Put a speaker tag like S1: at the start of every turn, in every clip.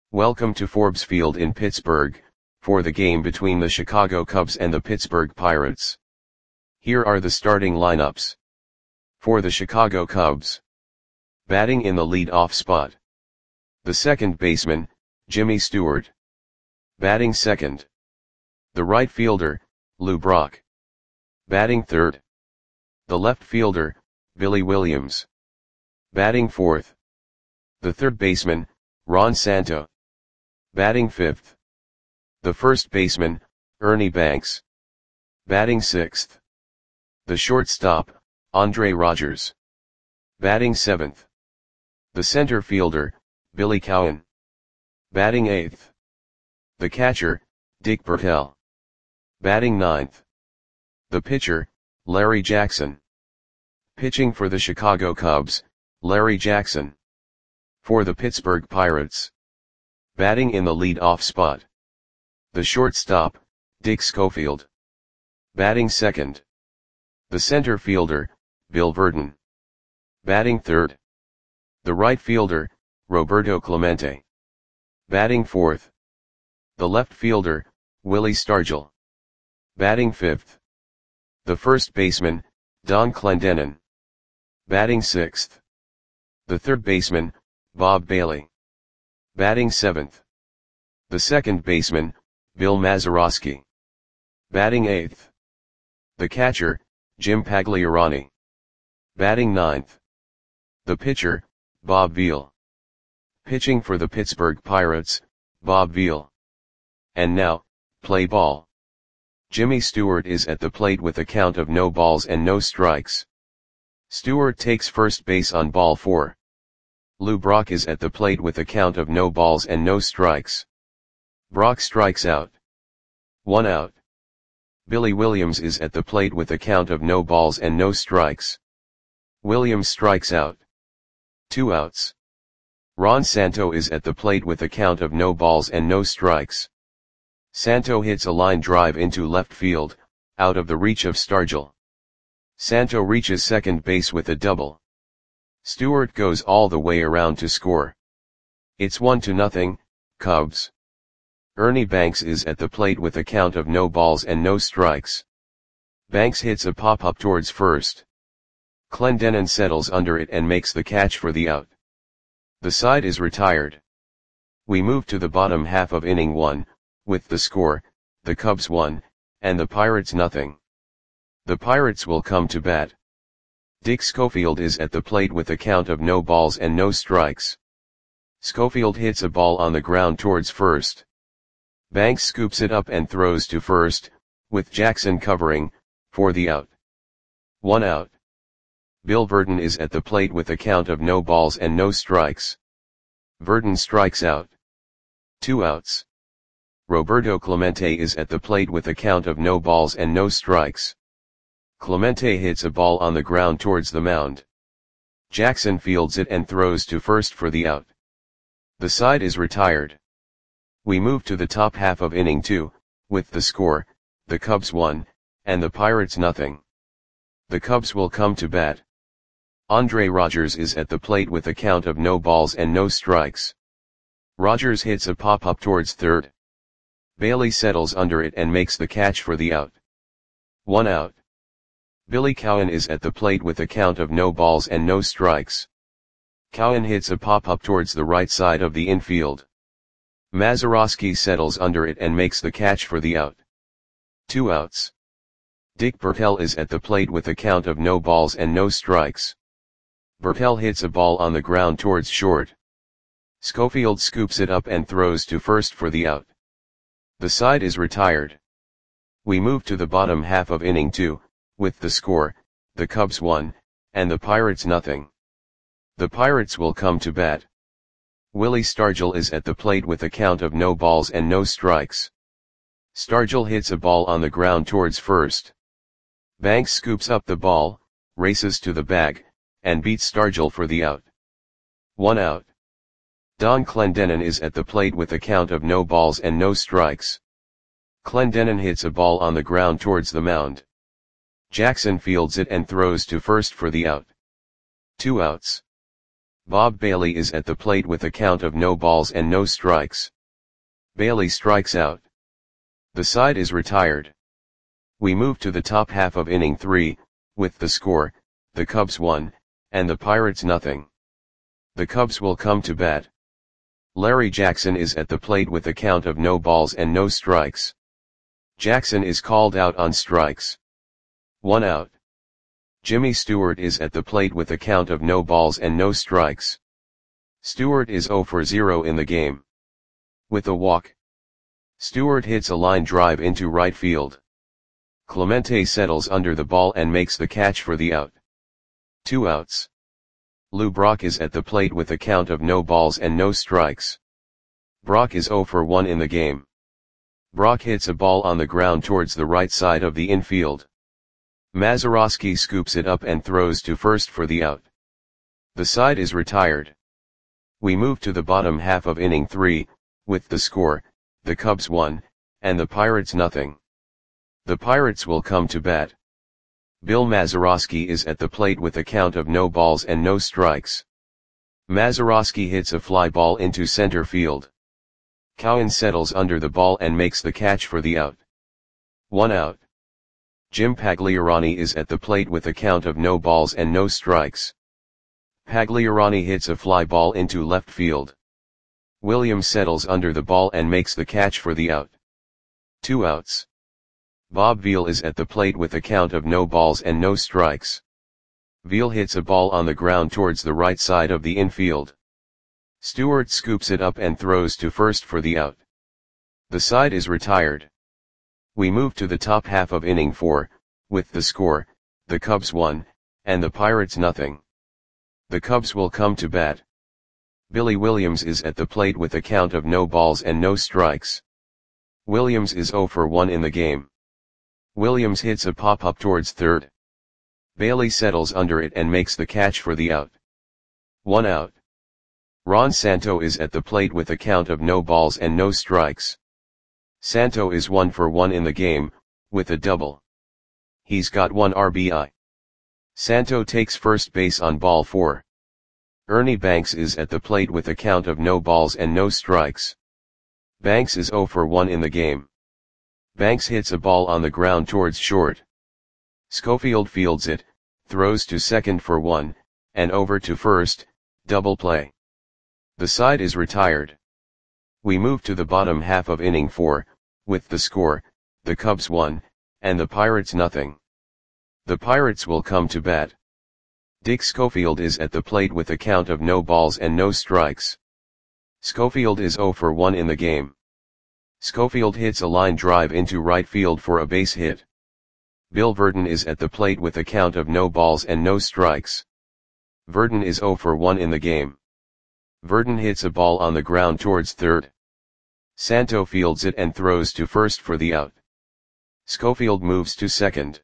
S1: Welcome to Forbes Field in Pittsburgh, for the game between the Chicago Cubs and the Pittsburgh Pirates. Here are the starting lineups. For the Chicago Cubs. Batting in the lead-off spot. The second baseman, Jimmy Stewart. Batting second. The right fielder, Lou Brock. Batting third. The left fielder, Billy Williams. Batting fourth. The third baseman, Ron Santo. Batting fifth. The first baseman, Ernie Banks. Batting sixth. The shortstop, Andre Rogers. Batting seventh. The center fielder, Billy Cowan. Batting eighth. The catcher, Dick Bertel. Batting ninth. The pitcher, Larry Jackson. Pitching for the Chicago Cubs, Larry Jackson. For the Pittsburgh Pirates. Batting in the lead-off spot. The shortstop, Dick Schofield. Batting second. The center fielder, Bill Virdon. Batting third. The right fielder, Roberto Clemente. Batting fourth. The left fielder, Willie Stargell. Batting fifth. The first baseman, Don Clendenon. Batting sixth. The third baseman, Bob Bailey. Batting seventh. The second baseman, Bill Mazeroski. Batting eighth. The catcher, Jim Pagliarani. Batting ninth. The pitcher, Bob Veal. Pitching for the Pittsburgh Pirates, Bob Veal. And now, play ball. Jimmy Stewart is at the plate with a count of no balls and no strikes. Stewart takes first base on ball 4. Lou Brock is at the plate with a count of no balls and no strikes. Brock strikes out. 1 out. Billy Williams is at the plate with a count of no balls and no strikes. Williams strikes out. 2 outs. Ron Santo is at the plate with a count of no balls and no strikes. Santo hits a line drive into left field, out of the reach of Stargell. Santo reaches second base with a double. Stewart goes all the way around to score. It's 1-0, Cubs. Ernie Banks is at the plate with a count of no balls and no strikes. Banks hits a pop-up towards first. Clendenon settles under it and makes the catch for the out. The side is retired. We move to the bottom half of inning 1, with the score, the Cubs 1, and the Pirates 0. The Pirates will come to bat. Dick Schofield is at the plate with a count of no balls and no strikes. Schofield hits a ball on the ground towards first. Banks scoops it up and throws to first, with Jackson covering, for the out. 1 out. Bill Virdon is at the plate with a count of no balls and no strikes. Virdon strikes out. 2 outs. Roberto Clemente is at the plate with a count of no balls and no strikes. Clemente hits a ball on the ground towards the mound. Jackson fields it and throws to first for the out. The side is retired. We move to the top half of inning 2, with the score, the Cubs 1, and the Pirates 0. The Cubs will come to bat. Andre Rogers is at the plate with a count of no balls and no strikes. Rogers hits a pop-up towards third. Bailey settles under it and makes the catch for the out. 1 out. Billy Cowan is at the plate with a count of no balls and no strikes. Cowan hits a pop-up towards the right side of the infield. Mazeroski settles under it and makes the catch for the out. 2 outs. Dick Bertel is at the plate with a count of no balls and no strikes. Bertel hits a ball on the ground towards short. Schofield scoops it up and throws to first for the out. The side is retired. We move to the bottom half of inning 2, with the score, the Cubs 1, and the Pirates 0. The Pirates will come to bat. Willie Stargell is at the plate with a count of no balls and no strikes. Stargell hits a ball on the ground towards first. Banks scoops up the ball, races to the bag, and beats Stargell for the out. 1 out. Don Clendenon is at the plate with a count of no balls and no strikes. Clendenon hits a ball on the ground towards the mound. Jackson fields it and throws to first for the out. 2 outs. Bob Bailey is at the plate with a count of no balls and no strikes. Bailey strikes out. The side is retired. We move to the top half of inning 3, with the score, the Cubs 1, and the Pirates nothing. The Cubs will come to bat. Larry Jackson is at the plate with a count of no balls and no strikes. Jackson is called out on strikes. 1 out. Jimmy Stewart is at the plate with a count of no balls and no strikes. Stewart is 0 for 0 in the game. With a walk. Stewart hits a line drive into right field. Clemente settles under the ball and makes the catch for the out. 2 outs. Lou Brock is at the plate with a count of no balls and no strikes. Brock is 0 for 1 in the game. Brock hits a ball on the ground towards the right side of the infield. Mazeroski scoops it up and throws to first for the out. The side is retired. We move to the bottom half of inning 3, with the score, the Cubs 1, and the Pirates nothing. The Pirates will come to bat. Bill Mazeroski is at the plate with a count of no balls and no strikes. Mazeroski hits a fly ball into center field. Cowan settles under the ball and makes the catch for the out. 1 out. Jim Pagliarani is at the plate with a count of no balls and no strikes. Pagliarani hits a fly ball into left field. Williams settles under the ball and makes the catch for the out. 2 outs. Bob Veal is at the plate with a count of no balls and no strikes. Veal hits a ball on the ground towards the right side of the infield. Stewart scoops it up and throws to first for the out. The side is retired. We move to the top half of inning 4, with the score, the Cubs 1, and the Pirates nothing. The Cubs will come to bat. Billy Williams is at the plate with a count of no balls and no strikes. Williams is 0 for 1 in the game. Williams hits a pop-up towards third. Bailey settles under it and makes the catch for the out. 1 out. Ron Santo is at the plate with a count of no balls and no strikes. Santo is 1 for 1 in the game, with a double. He's got 1 RBI. Santo takes first base on ball 4. Ernie Banks is at the plate with a count of no balls and no strikes. Banks is 0 for 1 in the game. Banks hits a ball on the ground towards short. Schofield fields it, throws to second for 1, and over to first, double play. The side is retired. We move to the bottom half of inning 4, with the score, the Cubs 1, and the Pirates nothing. The Pirates will come to bat. Dick Schofield is at the plate with a count of no balls and no strikes. Schofield is 0 for 1 in the game. Schofield hits a line drive into right field for a base hit. Bill Verdon is at the plate with a count of no balls and no strikes. Verdon is 0 for 1 in the game. Verdon hits a ball on the ground towards third. Santo fields it and throws to first for the out. Schofield moves to second.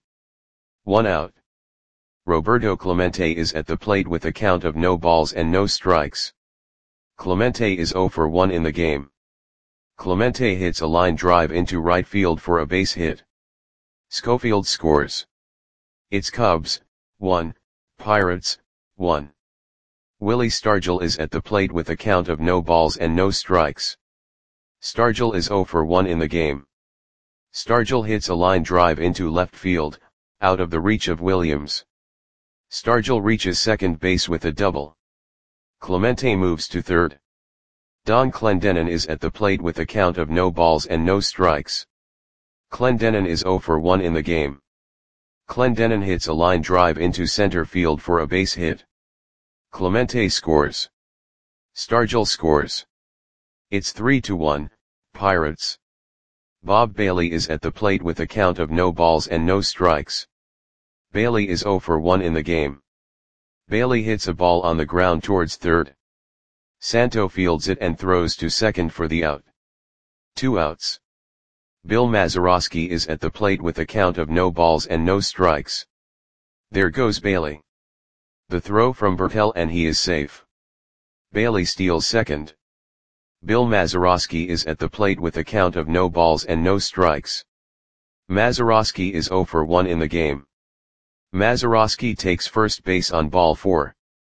S1: 1 out. Roberto Clemente is at the plate with a count of no balls and no strikes. Clemente is 0 for 1 in the game. Clemente hits a line drive into right field for a base hit. Schofield scores. It's Cubs, 1, Pirates, 1. Willie Stargell is at the plate with a count of no balls and no strikes. Stargell is 0 for 1 in the game. Stargell hits a line drive into left field, out of the reach of Williams. Stargell reaches second base with a double. Clemente moves to third. Don Clendenon is at the plate with a count of no balls and no strikes. Clendenon is 0 for 1 in the game. Clendenon hits a line drive into center field for a base hit. Clemente scores. Stargell scores. It's 3-1, Pirates. Bob Bailey is at the plate with a count of no balls and no strikes. Bailey is 0 for 1 in the game. Bailey hits a ball on the ground towards third. Santo fields it and throws to second for the out. 2 outs. Bill Mazeroski is at the plate with a count of no balls and no strikes. There goes Bailey. The throw from Bertel and he is safe. Bailey steals second. Bill Mazeroski is at the plate with a count of no balls and no strikes. Mazeroski is 0 for 1 in the game. Mazeroski takes first base on ball 4.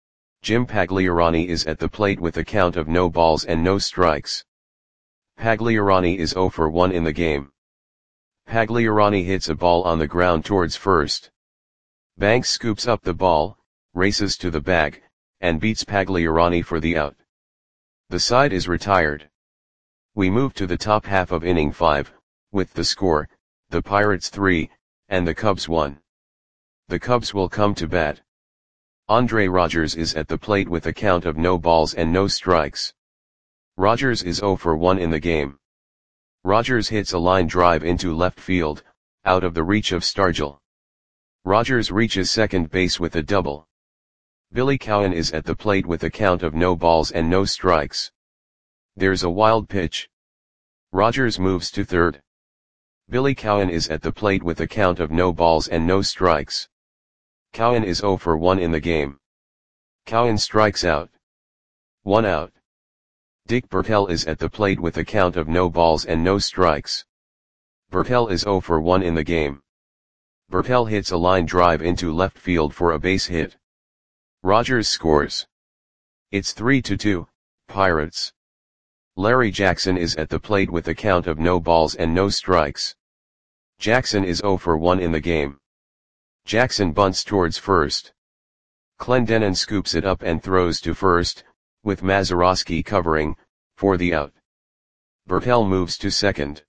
S1: Jim Pagliarani is at the plate with a count of no balls and no strikes. Pagliarani is 0 for 1 in the game. Pagliarani hits a ball on the ground towards first. Banks scoops up the ball, races to the bag, and beats Pagliarani for the out. The side is retired. We move to the top half of inning 5, with the score, the Pirates 3, and the Cubs 1. The Cubs will come to bat. Andre Rogers is at the plate with a count of no balls and no strikes. Rogers is 0 for 1 in the game. Rogers hits a line drive into left field, out of the reach of Stargell. Rogers reaches second base with a double. Billy Cowan is at the plate with a count of no balls and no strikes. There's a wild pitch. Rogers moves to third. Billy Cowan is at the plate with a count of no balls and no strikes. Cowan is 0 for 1 in the game. Cowan strikes out. 1 out. Dick Bertel is at the plate with a count of no balls and no strikes. Bertel is 0 for 1 in the game. Bertel hits a line drive into left field for a base hit. Rogers scores. It's 3-2, Pirates. Larry Jackson is at the plate with a count of no balls and no strikes. Jackson is 0 for 1 in the game. Jackson bunts towards first. Clendenon scoops it up and throws to first, with Mazeroski covering, for the out. Bertel moves to second.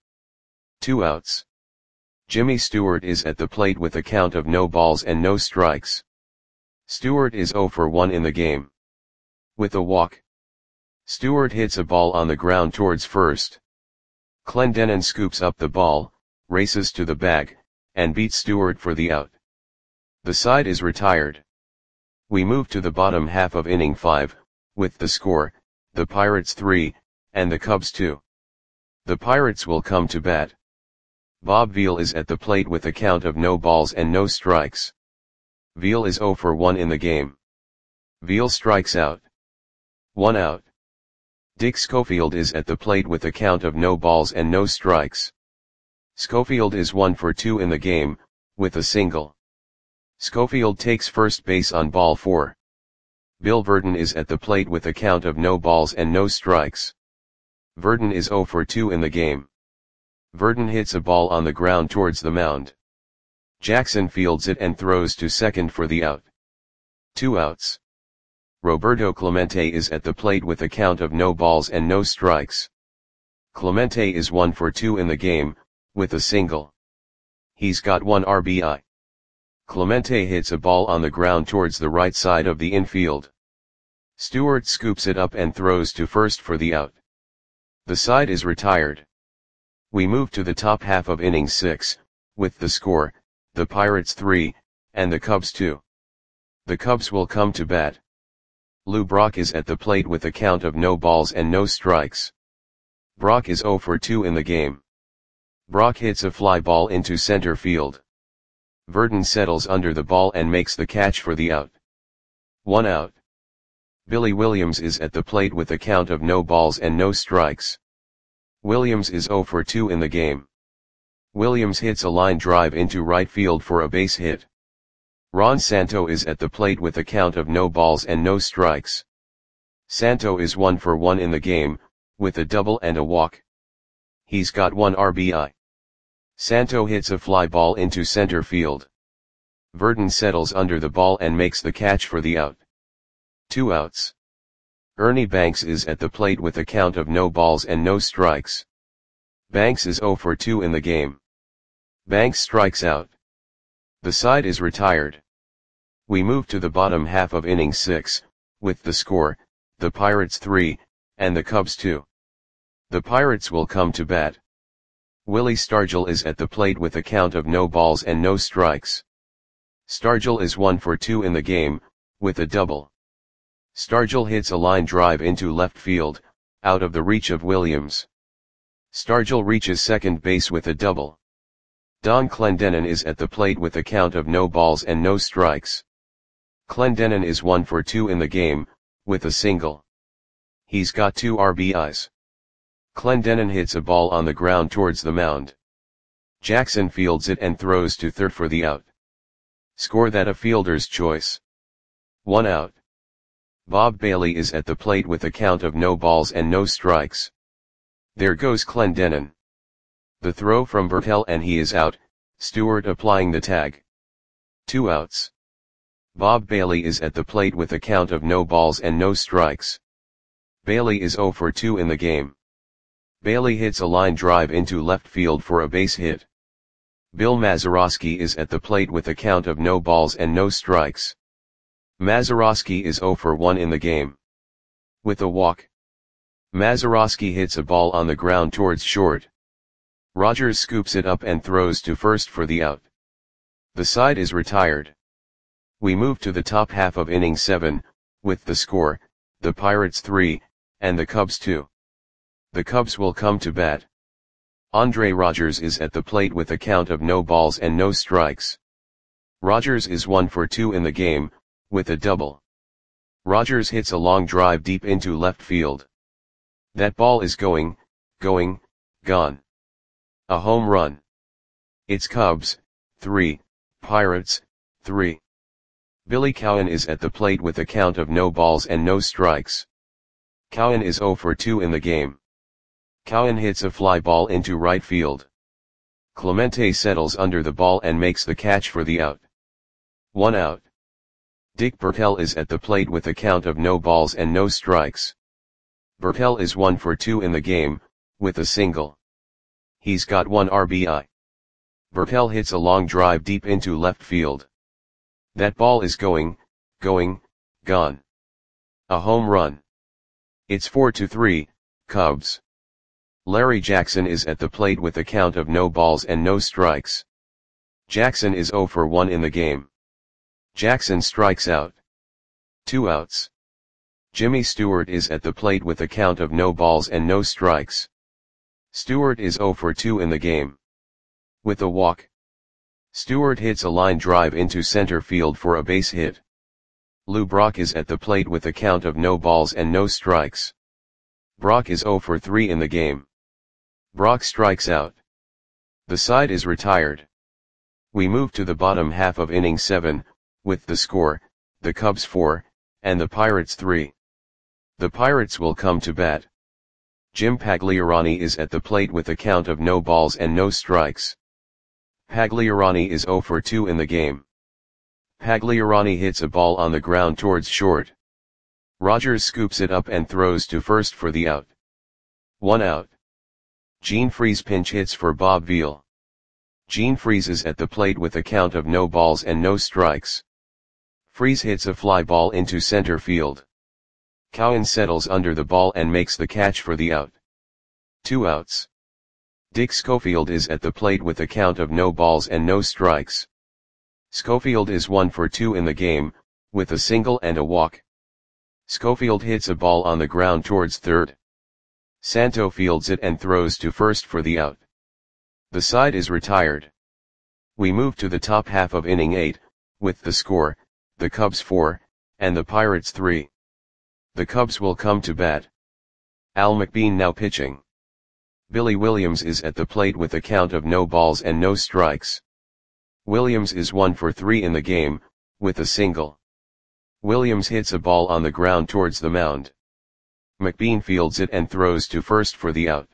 S1: 2 outs. Jimmy Stewart is at the plate with a count of no balls and no strikes. Stewart is 0 for 1 in the game. With a walk. Stewart hits a ball on the ground towards first. Clendenon scoops up the ball, races to the bag, and beats Stewart for the out. The side is retired. We move to the bottom half of inning 5, with the score, the Pirates 3, and the Cubs 2. The Pirates will come to bat. Bob Veal is at the plate with a count of no balls and no strikes. Veal is 0 for 1 in the game. Veal strikes out. 1 out. Dick Schofield is at the plate with a count of no balls and no strikes. Schofield is 1 for 2 in the game, with a single. Schofield takes first base on ball 4. Bill Verdon is at the plate with a count of no balls and no strikes. Verdon is 0 for 2 in the game. Verdon hits a ball on the ground towards the mound. Jackson fields it and throws to second for the out. 2 outs. Roberto Clemente is at the plate with a count of no balls and no strikes. Clemente is 1 for 2 in the game, with a single. He's got 1 RBI. Clemente hits a ball on the ground towards the right side of the infield. Stewart scoops it up and throws to first for the out. The side is retired. We move to the top half of inning 6, with the score, the Pirates 3, and the Cubs 2. The Cubs will come to bat. Lou Brock is at the plate with a count of no balls and no strikes. Brock is 0 for 2 in the game. Brock hits a fly ball into center field. Verdon settles under the ball and makes the catch for the out. 1 out. Billy Williams is at the plate with a count of no balls and no strikes. Williams is 0 for 2 in the game. Williams hits a line drive into right field for a base hit. Ron Santo is at the plate with a count of no balls and no strikes. Santo is 1 for 1 in the game, with a double and a walk. He's got 1 RBI. Santo hits a fly ball into center field. Verdon settles under the ball and makes the catch for the out. 2 outs. Ernie Banks is at the plate with a count of no balls and no strikes. Banks is 0 for 2 in the game. Banks strikes out. The side is retired. We move to the bottom half of inning 6, with the score, the Pirates 3, and the Cubs 2. The Pirates will come to bat. Willie Stargell is at the plate with a count of no balls and no strikes. Stargell is 1 for 2 in the game, with a double. Stargell hits a line drive into left field, out of the reach of Williams. Stargell reaches second base with a double. Don Clendenon is at the plate with a count of no balls and no strikes. Clendenon is 1 for 2 in the game, with a single. He's got 2 RBIs. Clendenon hits a ball on the ground towards the mound. Jackson fields it and throws to third for the out. Score that a fielder's choice. 1 out. Bob Bailey is at the plate with a count of no balls and no strikes. There goes Clendenin. The throw from Bertel and he is out, Stewart applying the tag. 2 outs. Bob Bailey is at the plate with a count of no balls and no strikes. Bailey is 0 for 2 in the game. Bailey hits a line drive into left field for a base hit. Bill Mazeroski is at the plate with a count of no balls and no strikes. Mazeroski is 0 for 1 in the game. With a walk. Mazeroski hits a ball on the ground towards short. Rogers scoops it up and throws to first for the out. The side is retired. We move to the top half of inning 7, with the score, the Pirates 3, and the Cubs 2. The Cubs will come to bat. Andre Rogers is at the plate with a count of no balls and no strikes. Rogers is 1 for 2 in the game, with a double. Rogers hits a long drive deep into left field. That ball is going, gone. A home run. It's Cubs, 3, Pirates, 3. Billy Cowan is at the plate with a count of no balls and no strikes. Cowan is 0 for 2 in the game. Cowan hits a fly ball into right field. Clemente settles under the ball and makes the catch for the out. 1 out. Dick Bertel is at the plate with a count of no balls and no strikes. Bertel is 1 for 2 in the game, with a single. He's got 1 RBI. Bertel hits a long drive deep into left field. That ball is going, gone. A home run. It's 4-3, Cubs. Larry Jackson is at the plate with a count of no balls and no strikes. Jackson is 0 for 1 in the game. Jackson strikes out. 2 outs. Jimmy Stewart is at the plate with a count of no balls and no strikes. Stewart is 0 for 2 in the game. With a walk. Stewart hits a line drive into center field for a base hit. Lou Brock is at the plate with a count of no balls and no strikes. Brock is 0 for 3 in the game. Brock strikes out. The side is retired. We move to the bottom half of inning 7, with the score, the Cubs 4, and the Pirates 3. The Pirates will come to bat. Jim Pagliarani is at the plate with a count of no balls and no strikes. Pagliarani is 0 for 2 in the game. Pagliarani hits a ball on the ground towards short. Rogers scoops it up and throws to first for the out. 1 out. Gene Freese pinch hits for Bob Veal. Gene Freese is at the plate with a count of no balls and no strikes. Freese hits a fly ball into center field. Cowan settles under the ball and makes the catch for the out. 2 outs. Dick Schofield is at the plate with a count of no balls and no strikes. Schofield is 1 for 2 in the game, with a single and a walk. Schofield hits a ball on the ground towards third. Santo fields it and throws to first for the out. The side is retired. We move to the top half of inning 8, with the score, the Cubs 4, and the Pirates 3. The Cubs will come to bat. Al McBean now pitching. Billy Williams is at the plate with a count of no balls and no strikes. Williams is 1 for 3 in the game, with a single. Williams hits a ball on the ground towards the mound. McBean fields it and throws to first for the out.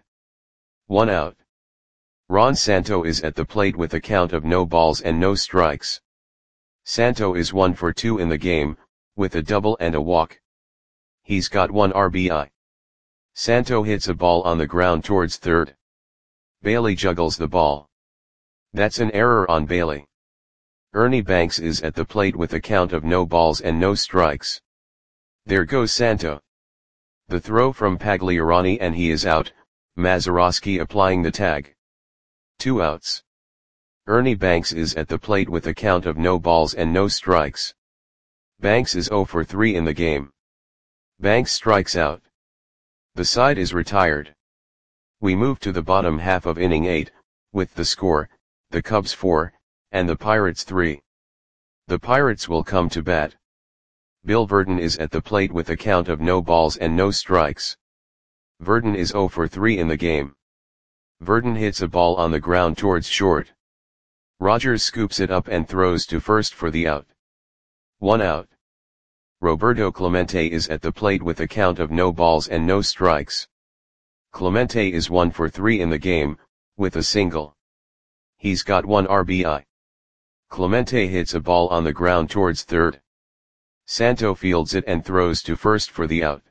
S1: 1 out. Ron Santo is at the plate with a count of no balls and no strikes. Santo is 1 for 2 in the game, with a double and a walk. He's got 1 RBI. Santo hits a ball on the ground towards third. Bailey juggles the ball. That's an error on Bailey. Ernie Banks is at the plate with a count of no balls and no strikes. There goes Santo. The throw from Pagliarani and he is out, Mazeroski applying the tag. 2 outs. Ernie Banks is at the plate with a count of no balls and no strikes. Banks is 0 for 3 in the game. Banks strikes out. The side is retired. We move to the bottom half of inning 8, with the score, the Cubs 4, and the Pirates 3. The Pirates will come to bat. Bill Verdon is at the plate with a count of no balls and no strikes. Verdon is 0 for 3 in the game. Verdon hits a ball on the ground towards short. Rogers scoops it up and throws to first for the out. 1 out. Roberto Clemente is at the plate with a count of no balls and no strikes. Clemente is 1 for 3 in the game, with a single. He's got 1 RBI. Clemente hits a ball on the ground towards third. Santo fields it and throws to first for the out.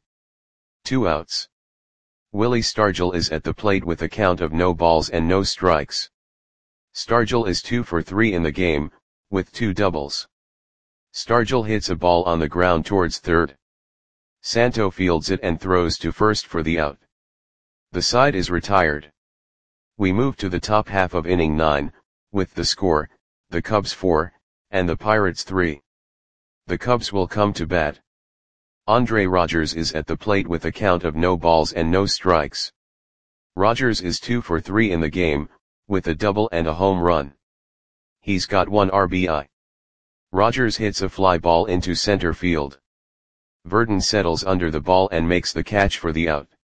S1: 2 outs. Willie Stargell is at the plate with a count of no balls and no strikes. Stargell is 2 for 3 in the game, with 2 doubles. Stargell hits a ball on the ground towards third. Santo fields it and throws to first for the out. The side is retired. We move to the top half of inning 9, with the score, the Cubs 4, and the Pirates 3. The Cubs will come to bat. Andre Rogers is at the plate with a count of no balls and no strikes. Rogers is 2 for 3 in the game, with a double and a home run. He's got 1 RBI. Rogers hits a fly ball into center field. Verdon settles under the ball and makes the catch for the out.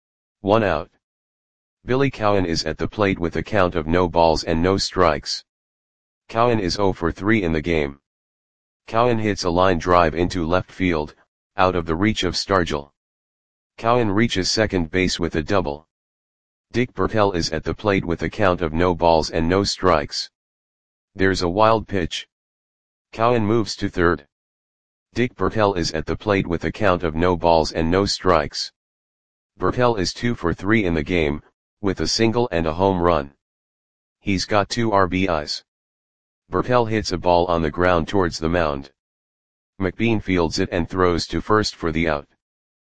S1: 1 out. Billy Cowan is at the plate with a count of no balls and no strikes. Cowan is 0 for 3 in the game. Cowan hits a line drive into left field, out of the reach of Stargell. Cowan reaches second base with a double. Dick Bertel is at the plate with a count of no balls and no strikes. There's a wild pitch. Cowan moves to third. Dick Bertel is at the plate with a count of no balls and no strikes. Bertel is 2 for 3 in the game, with a single and a home run. He's got 2 RBIs. Bertel hits a ball on the ground towards the mound. McBean fields it and throws to first for the out.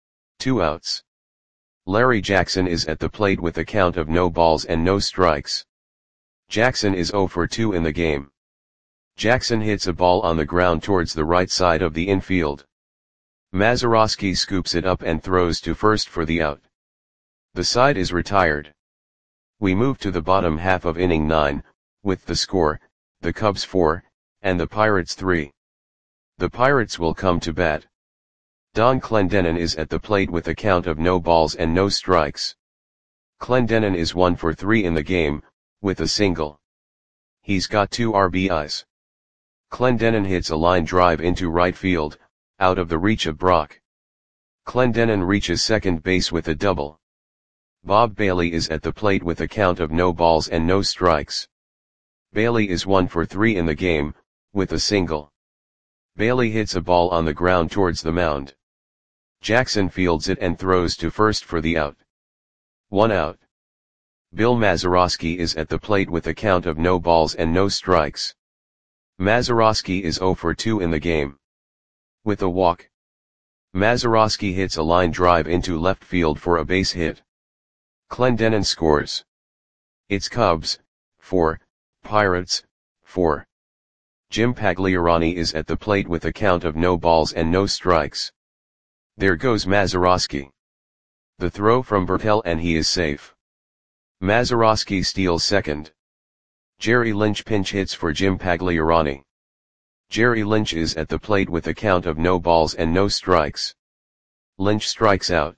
S1: 2 outs. Larry Jackson is at the plate with a count of no balls and no strikes. Jackson is 0 for 2 in the game. Jackson hits a ball on the ground towards the right side of the infield. Mazeroski scoops it up and throws to first for the out. The side is retired. We move to the bottom half of inning 9, with the score, the Cubs 4, and the Pirates 3. The Pirates will come to bat. Don Clendenon is at the plate with a count of no balls and no strikes. Clendenon is 1 for 3 in the game, with a single. He's got 2 RBIs. Clendenon hits a line drive into right field, out of the reach of Brock. Clendenon reaches second base with a double. Bob Bailey is at the plate with a count of no balls and no strikes. Bailey is 1 for 3 in the game, with a single. Bailey hits a ball on the ground towards the mound. Jackson fields it and throws to first for the out. 1 out. Bill Mazeroski is at the plate with a count of no balls and no strikes. Mazeroski is 0 for 2 in the game. With a walk. Mazeroski hits a line drive into left field for a base hit. Clendenon scores. It's Cubs 4, Pirates 4. Jim Pagliarani is at the plate with a count of no balls and no strikes. There goes Mazeroski. The throw from Bertel and he is safe. Mazeroski steals second. Jerry Lynch pinch hits for Jim Pagliarani. Jerry Lynch is at the plate with a count of no balls and no strikes. Lynch strikes out.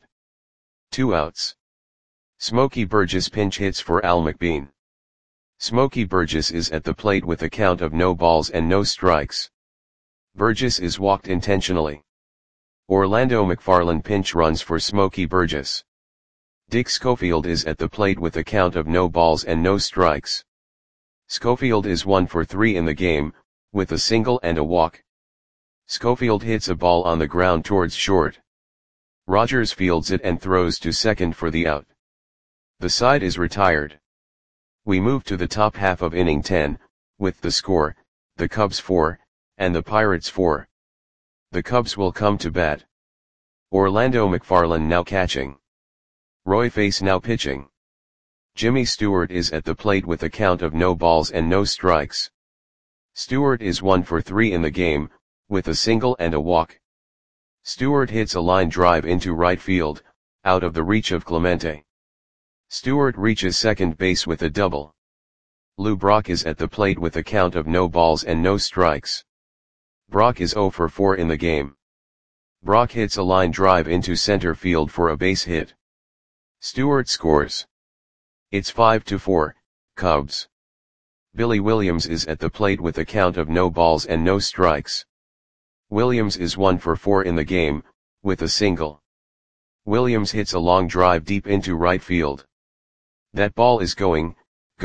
S1: 2 outs. Smokey Burgess pinch hits for Al McBean. Smokey Burgess is at the plate with a count of no balls and no strikes. Burgess is walked intentionally. Orlando McFarland pinch runs for Smokey Burgess. Dick Schofield is at the plate with a count of no balls and no strikes. Schofield is 1 for 3 in the game, with a single and a walk. Schofield hits a ball on the ground towards short. Rogers fields it and throws to second for the out. The side is retired. We move to the top half of inning 10, with the score, the Cubs 4, and the Pirates 4. The Cubs will come to bat. Orlando McFarland now catching. Roy Face now pitching. Jimmy Stewart is at the plate with a count of no balls and no strikes. Stewart is 1 for 3 in the game, with a single and a walk. Stewart hits a line drive into right field, out of the reach of Clemente. Stewart reaches second base with a double. Lou Brock is at the plate with a count of no balls and no strikes. Brock is 0 for 4 in the game. Brock hits a line drive into center field for a base hit. Stewart scores. It's 5-4, Cubs. Billy Williams is at the plate with a count of no balls and no strikes. Williams is 1 for 4 in the game, with a single. Williams hits a long drive deep into right field. That ball is gone.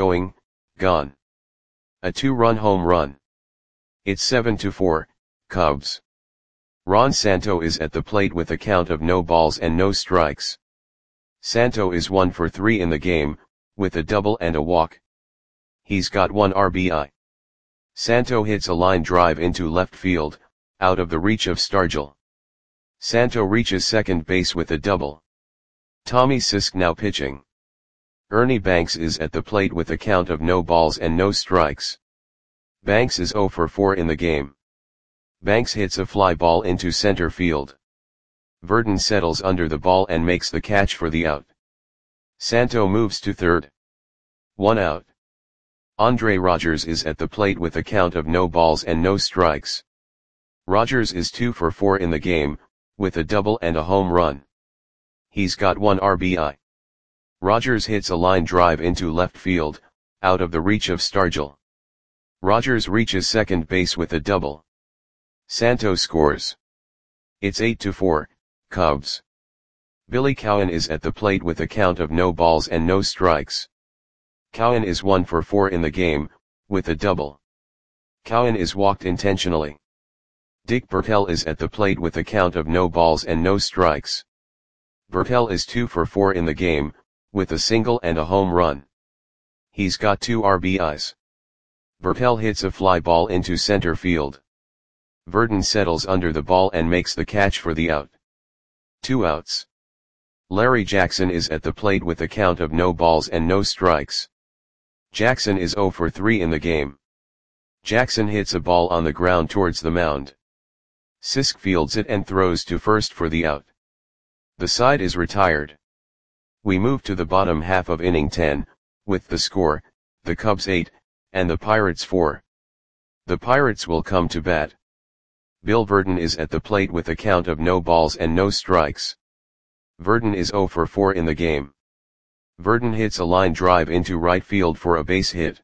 S1: A 2-run home run. It's 7-4, Cubs. Ron Santo is at the plate with a count of no balls and no strikes. Santo is 1 for 3 in the game, with a double and a walk. He's got 1 RBI. Santo hits a line drive into left field, out of the reach of Stargell. Santo reaches second base with a double. Tommy Sisk now pitching. Ernie Banks is at the plate with a count of no balls and no strikes. Banks is 0 for 4 in the game. Banks hits a fly ball into center field. Verdon settles under the ball and makes the catch for the out. Santo moves to third. 1 out. Andre Rogers is at the plate with a count of no balls and no strikes. Rogers is 2 for 4 in the game, with a double and a home run. He's got 1 RBI. Rogers hits a line drive into left field, out of the reach of Stargell. Rogers reaches second base with a double. Santo scores. It's 8-4, Cubs. Billy Cowan is at the plate with a count of no balls and no strikes. Cowan is 1 for 4 in the game, with a double. Cowan is walked intentionally. Dick Bertel is at the plate with a count of no balls and no strikes. Bertel is 2 for 4 in the game, with a single and a home run. He's got 2 RBIs. Bertel hits a fly ball into center field. Verdon settles under the ball and makes the catch for the out. 2 outs. Larry Jackson is at the plate with a count of no balls and no strikes. Jackson is 0 for 3 in the game. Jackson hits a ball on the ground towards the mound. Sisk fields it and throws to first for the out. The side is retired. We move to the bottom half of inning 10, with the score, the Cubs 8, and the Pirates 4. The Pirates will come to bat. Bill Verdon is at the plate with a count of no balls and no strikes. Verdon is 0 for 4 in the game. Verdon hits a line drive into right field for a base hit.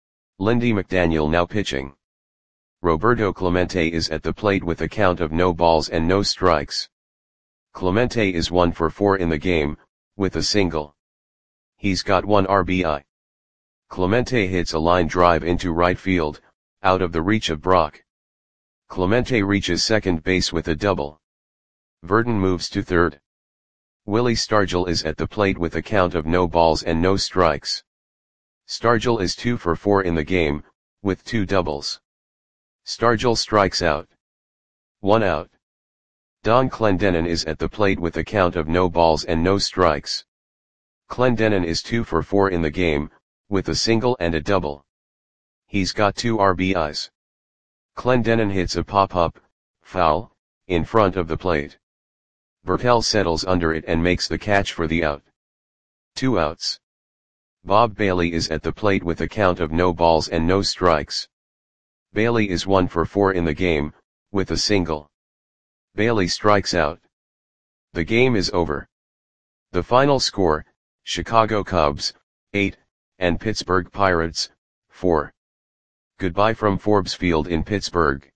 S1: Lindy McDaniel now pitching. Roberto Clemente is at the plate with a count of no balls and no strikes. Clemente is 1 for 4 in the game, with a single. He's got 1 RBI. Clemente hits a line drive into right field, out of the reach of Brock. Clemente reaches second base with a double. Verdon moves to third. Willie Stargell is at the plate with a count of no balls and no strikes. Stargell is 2 for 4 in the game, with 2 doubles. Stargell strikes out. 1 out. Don Clendenon is at the plate with a count of no balls and no strikes. Clendenon is 2 for 4 in the game, with a single and a double. He's got 2 RBIs. Clendenon hits a pop-up, foul, in front of the plate. Bertel settles under it and makes the catch for the out. 2 outs. Bob Bailey is at the plate with a count of no balls and no strikes. Bailey is 1 for 4 in the game, with a single. Bailey strikes out. The game is over. The final score, Chicago Cubs, 8, and Pittsburgh Pirates, 4. Goodbye from Forbes Field in Pittsburgh.